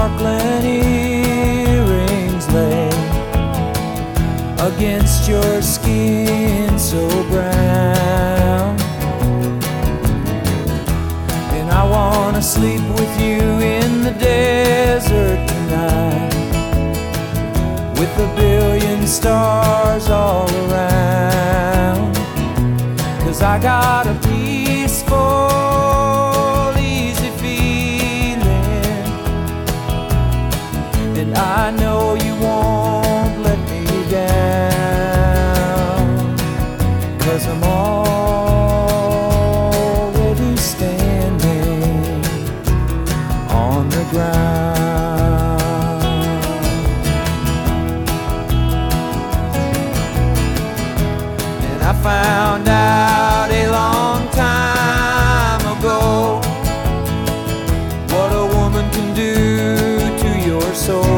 sparkling earrings lay against your skin so brown. And I wanna sleep with you in the desert tonight, with a billion stars all around. 'Cause I got a peaceful, easy feeling, and I know you won't let me down. 'Cause I'm already standing on the ground. And I found out a long time ago what a woman can do to your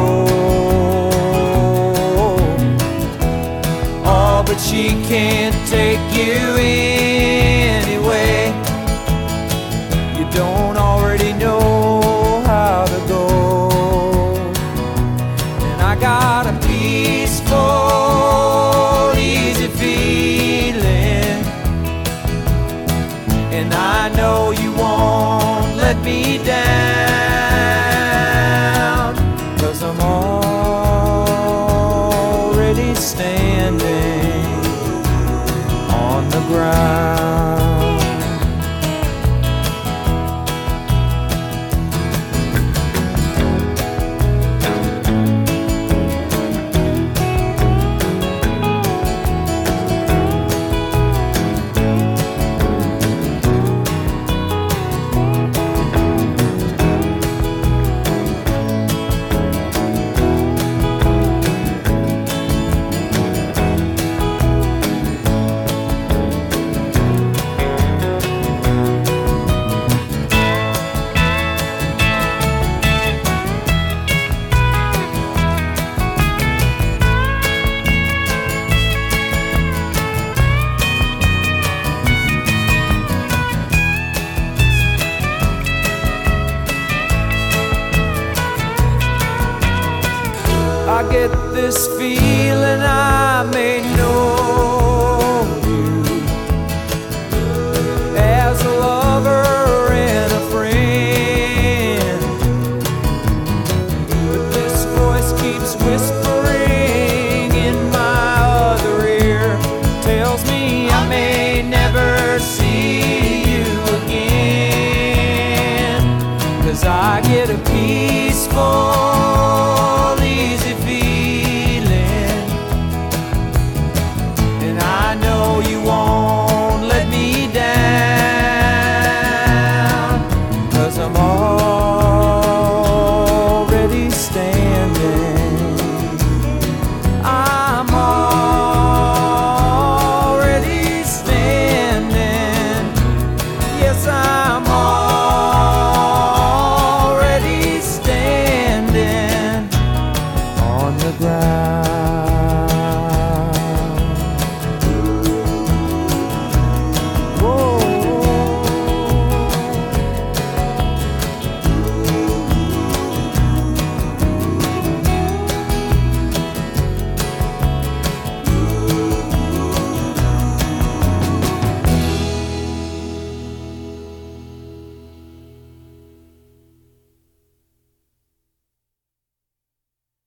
soul. Oh, but she can't take you anyway. You don't already know how to go. And I got a peaceful, easy feeling, and I know you won't let me down. 'Cause I'm already standing on the ground. I get this feeling I may know you as a lover and a friend, but this voice keeps whispering in my other ear, tells me I may never see you again. 'Cause I get a peaceful,